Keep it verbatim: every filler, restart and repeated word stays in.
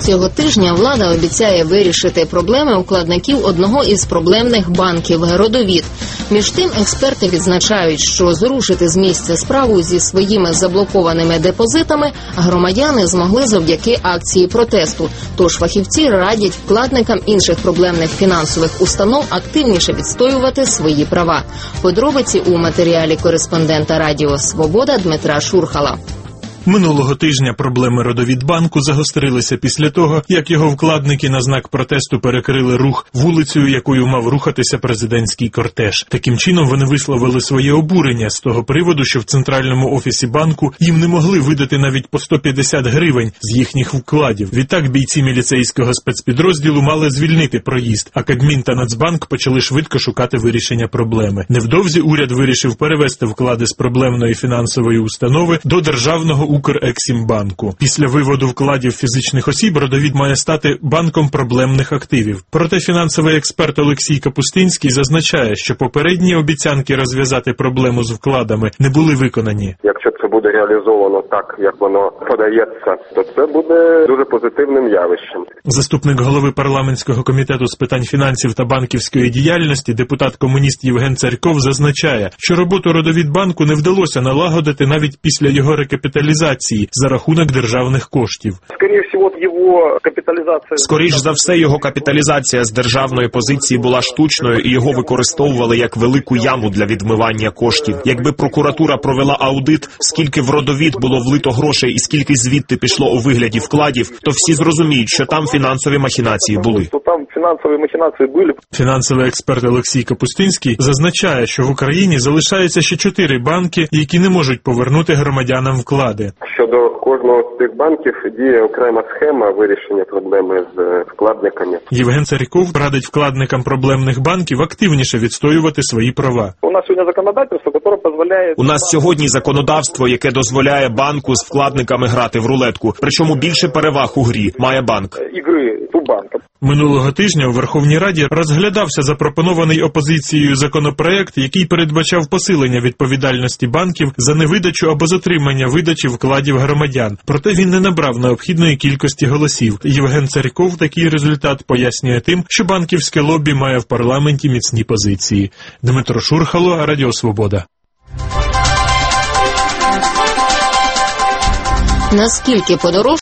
Цього тижня влада обіцяє вирішити проблеми укладників одного із проблемних банків – «Родовід». Між тим, експерти відзначають, що зрушити з місця справу зі своїми заблокованими депозитами громадяни змогли завдяки акції протесту. Тож фахівці радять вкладникам інших проблемних фінансових установ активніше відстоювати свої права. Подробиці у матеріалі кореспондента Радіо Свобода Дмитра Шурхала. Минулого тижня проблеми Родовідбанку загострилися після того, як його вкладники на знак протесту перекрили рух вулицею, якою мав рухатися президентський кортеж. Таким чином вони висловили своє обурення з того приводу, що в центральному офісі банку їм не могли видати навіть по сто п'ятдесят гривень з їхніх вкладів. Відтак бійці міліцейського спецпідрозділу мали звільнити проїзд, а Кабмін та Нацбанк почали швидко шукати вирішення проблеми. Невдовзі уряд вирішив перевести вклади з проблемної фінансової установи до державного Укрексімбанку. Після виводу вкладів фізичних осіб Родовід має стати банком проблемних активів. Проте фінансовий експерт Олексій Капустинський зазначає, що попередні обіцянки розв'язати проблему з вкладами не були виконані. Якщо це буде реалізовано так, як воно подається, то це буде дуже позитивним явищем. Заступник голови парламентського комітету з питань фінансів та банківської діяльності, депутат-комуніст Євген Царьков, зазначає, що роботу Родовідбанку не вдалося налагодити навіть після його рекапіталізації за рахунок державних коштів. Скоріш за все, його капіталізація з державної позиції була штучною і його використовували як велику яму для відмивання коштів. Якби прокуратура провела аудит, скільки в Родовід було влито грошей і скільки звідти пішло у вигляді вкладів, то всі зрозуміють, що там фінансові махінації були. Там фінансові махінації були. Фінансовий експерт Олексій Капустинський зазначає, що в Україні залишаються ще чотири банки, які не можуть повернути громадянам вклади. Щодо кожного з цих банків діє окрема схема вирішення проблеми з вкладниками. Євген Царьков радить вкладникам проблемних банків активніше відстоювати свої права. У нас сьогодні законодавство, яке дозволяє... У нас сьогодні законодавство, яке дозволяє банку з вкладниками грати в рулетку. Причому більше переваг у грі має банк. Ігри у банка. Минулого тижня у Верховній Раді розглядався запропонований опозицією законопроект, який передбачав посилення відповідальності банків за невидачу або затримання видачі вкладів громадян. Проте він не набрав необхідної кількості голосів. Євген Царьков такий результат пояснює тим, що банківське лобі має в парламенті міцні позиції. Дмитро Шурхало, Радіо Свобода. Наскільки подорожчає